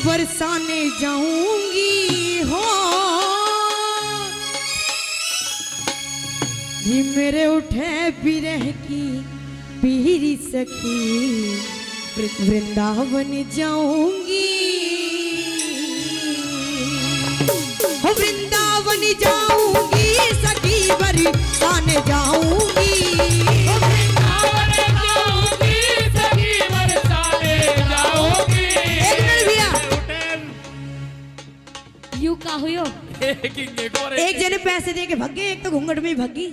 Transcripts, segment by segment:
बरसाने जाऊंगी हो जी मेरे उठे बिरह की पीरी सखी वृंदावन जाऊंगी हो वृंदावन जाऊंगी सखी बरसाने जाऊंगी का हुयो एक जने पैसे दे के भाग गए, एक तो घूंघट में ही भागी।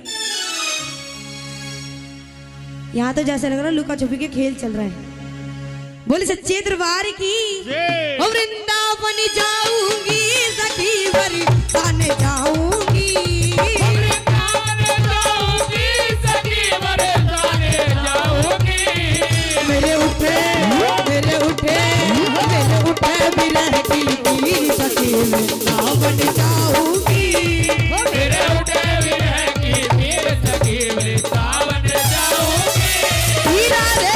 यहाँ तो जैसा लग रहा है लुका छुपी के खेल चल रहा है। बोले सच्चे दरबार की वृंदावन जाऊंगी सखी बरसाने जाऊंगी मेरे उठे बिरह की पीर सखी वृंदावन जाऊंगी मेरे उठे बिरह की पीर सखी वृंदावन जाऊंगी हीरा रे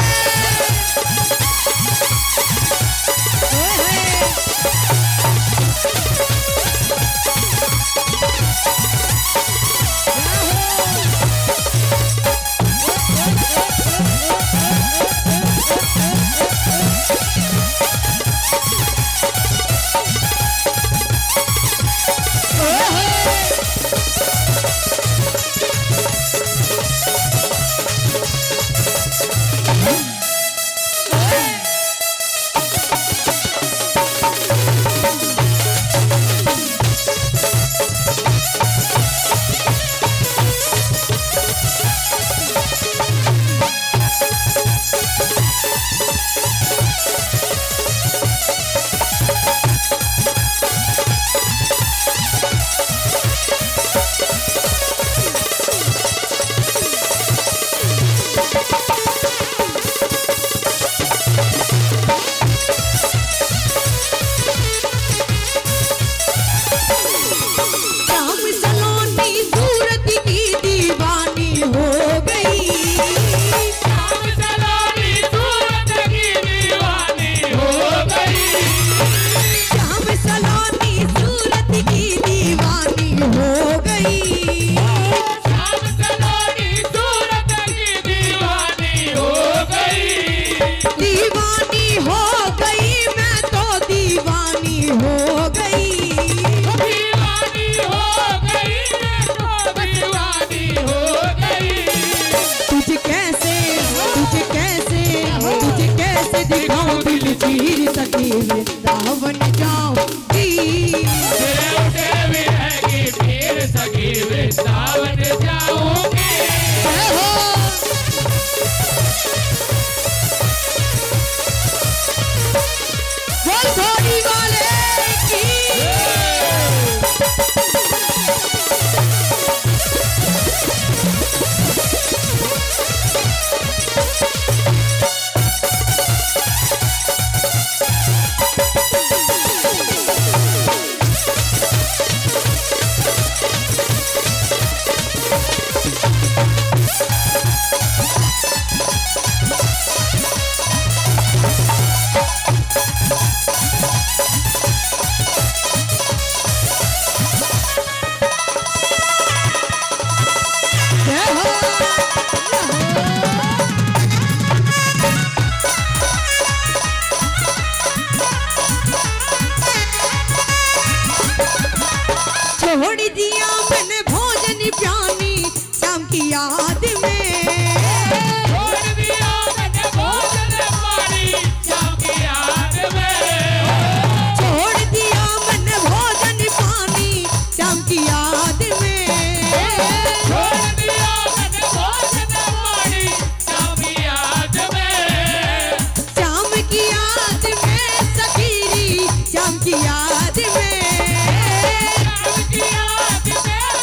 वृंदावन जाऊंगी मेरे उठे बिरह की पीर सखी वृंदावन जाऊंगी बोल थोड़ी वाले की छोड़ दिया मैंने भोजन प्यानी शाम की याद में छोड़ दिया मैंने भोजन पानी शाम की याद में छोड़ दिया मैंने भोजन पानी शाम की याद में छोड़ दिया मैंने भोजन पानी शाम की याद में शाम की याद में सखीरी शाम की याद में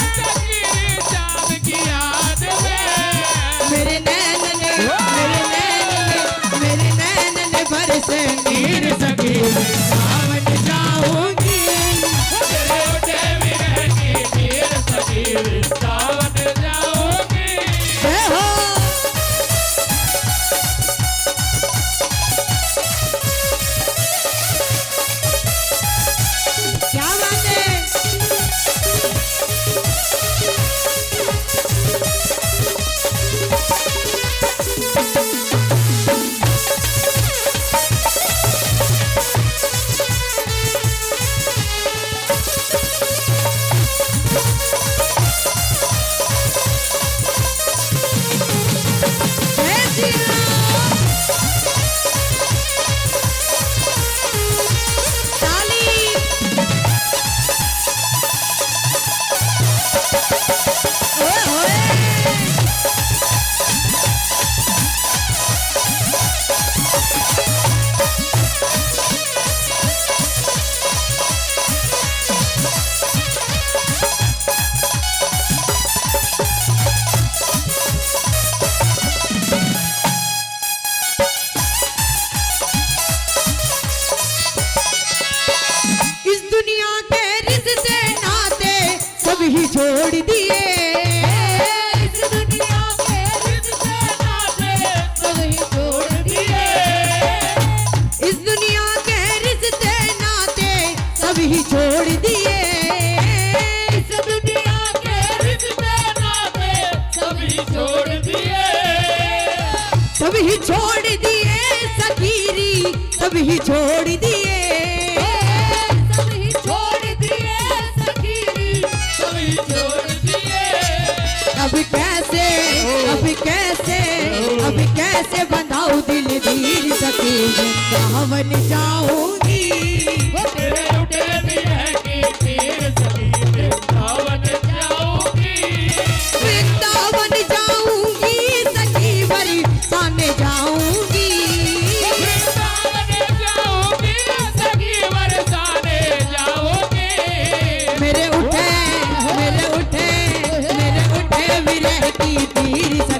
ही छोड़ दिए। इस दुनिया के रिश्ते नाते सभी छोड़ दिए। इस दुनिया के रिश्ते नाते सभी छोड़ दिए। इस दुनिया के रिश्ते नाते सभी छोड़ दिए। सभी छोड़ दिए सखीरी, सभी छोड़ दिए। सभी छोड़ दिए सखीरी, सभी छोड़ दिए। अब कैसे, अब कैसे, अब कैसे बंधाऊं दिल धीर सखी, वृंदावन जाऊंगी। वो तेरे उठे बिरह की तीर सखी वृंदावन जाऊंगी। वृंदावन जाऊंगी सखी, बरसाने जाऊंगी। वृंदावन जाऊंगी सखी बरसाने जाऊंगी। मेरे उठे, मेरे उठे, मेरे उठे विरह की तीर सखी,